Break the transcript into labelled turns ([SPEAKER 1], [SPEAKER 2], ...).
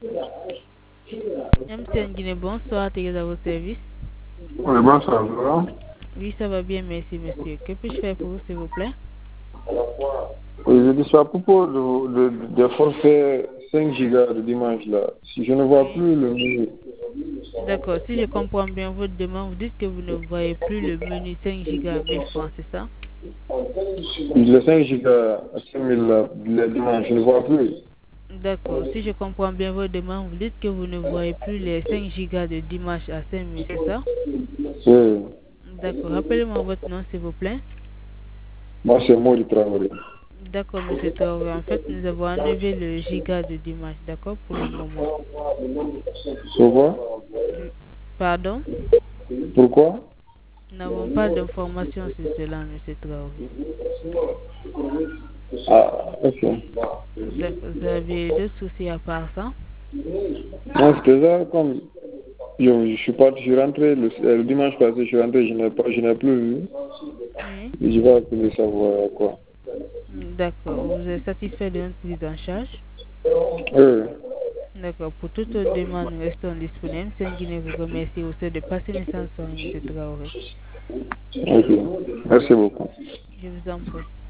[SPEAKER 1] MTN Guinée, bonsoir, t'es à vos services.
[SPEAKER 2] Oui, bonsoir, ça va?
[SPEAKER 1] Oui, ça va bien, merci monsieur. Que puis-je faire pour vous, s'il vous plaît?
[SPEAKER 2] Oui, je dis ça à propos de forfait 5 gigas de dimanche là. Si je ne vois
[SPEAKER 1] Oui.
[SPEAKER 2] plus le menu,
[SPEAKER 1] D'accord, si je comprends bien votre demande, vous dites que vous ne voyez plus le menu 5 gigas à 1000 francs, c'est ça?
[SPEAKER 2] le 5 gigas à 5000 là, le dimanche, je ne vois plus.
[SPEAKER 1] D'accord, si je comprends bien votre demande, vous dites que vous ne voyez plus les 5 gigas de dimanche à 5000, c'est ça?
[SPEAKER 2] Oui,
[SPEAKER 1] D'accord, rappelez-moi votre nom, s'il vous plaît.
[SPEAKER 2] moi c'est Maudit Traoré.
[SPEAKER 1] D'accord, monsieur Traoré. En fait, nous avons enlevé le giga de dimanche, d'accord, pour le moment.
[SPEAKER 2] Pourquoi?
[SPEAKER 1] Pardon?
[SPEAKER 2] Pourquoi?
[SPEAKER 1] Nous n'avons pas d'informations sur cela, monsieur Traoré.
[SPEAKER 2] Ah, ok.
[SPEAKER 1] D'accord, vous avez d'autres soucis à part ça?
[SPEAKER 2] Non, c'était ça, comme je suis parti, je suis rentré le dimanche passé, je suis rentré, je n'ai plus vu.
[SPEAKER 1] Oui.
[SPEAKER 2] Je vais appeler savoir quoi.
[SPEAKER 1] D'accord, vous êtes satisfait de notre prise en charge?
[SPEAKER 2] Oui,
[SPEAKER 1] D'accord, pour toute autre demande, nous restons disponibles. Saint-Guinée vous remercie aussi de passer une séance sur M. Traoré.
[SPEAKER 2] ok. Merci beaucoup.
[SPEAKER 1] Je vous en prie.